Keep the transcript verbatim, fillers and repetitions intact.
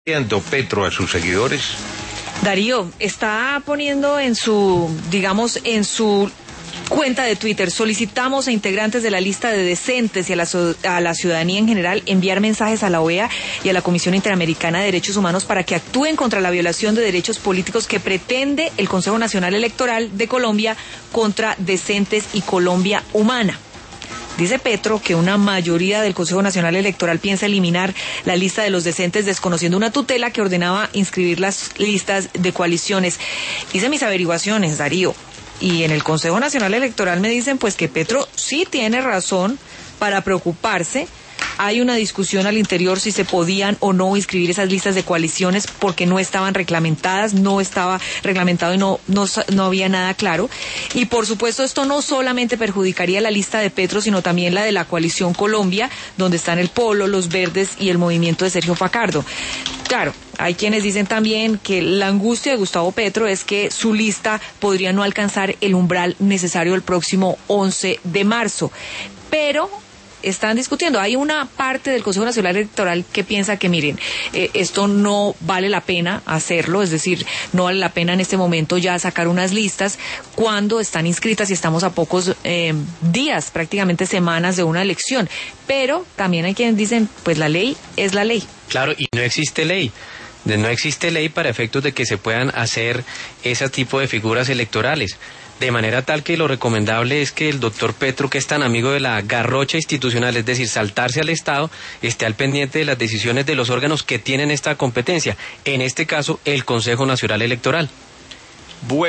Petro a sus seguidores? Darío está poniendo en su, digamos, en su cuenta de Twitter: solicitamos a integrantes de la lista de decentes y a la, a la ciudadanía en general enviar mensajes a la O E A y a la Comisión Interamericana de Derechos Humanos para que actúen contra la violación de derechos políticos que pretende el Consejo Nacional Electoral de Colombia contra Decentes y Colombia Humana. Dice Petro que una mayoría del Consejo Nacional Electoral piensa eliminar la lista de los decentes, desconociendo una tutela que ordenaba inscribir las listas de coaliciones. Hice mis averiguaciones, Darío, y en el Consejo Nacional Electoral me dicen pues que Petro sí tiene razón para preocuparse. Hay una discusión al interior si se podían o no inscribir esas listas de coaliciones porque no estaban reglamentadas, no estaba reglamentado y no, no, no había nada claro. Y por supuesto esto no solamente perjudicaría la lista de Petro, sino también la de la coalición Colombia, donde están el Polo, los Verdes y el movimiento de Sergio Fajardo. Claro, hay quienes dicen también que la angustia de Gustavo Petro es que su lista podría no alcanzar el umbral necesario el próximo once de marzo. Pero están discutiendo. Hay una parte del Consejo Nacional Electoral que piensa que, miren, eh, esto no vale la pena hacerlo, es decir, no vale la pena en este momento ya sacar unas listas cuando están inscritas y estamos a pocos eh, días, prácticamente semanas de una elección. Pero también hay quienes dicen, pues la ley es la ley. Claro, y no existe ley. No existe ley para efectos de que se puedan hacer ese tipo de figuras electorales. De manera tal que lo recomendable es que el doctor Petro, que es tan amigo de la garrocha institucional, es decir, saltarse al Estado, esté al pendiente de las decisiones de los órganos que tienen esta competencia, en este caso el Consejo Nacional Electoral. Bueno.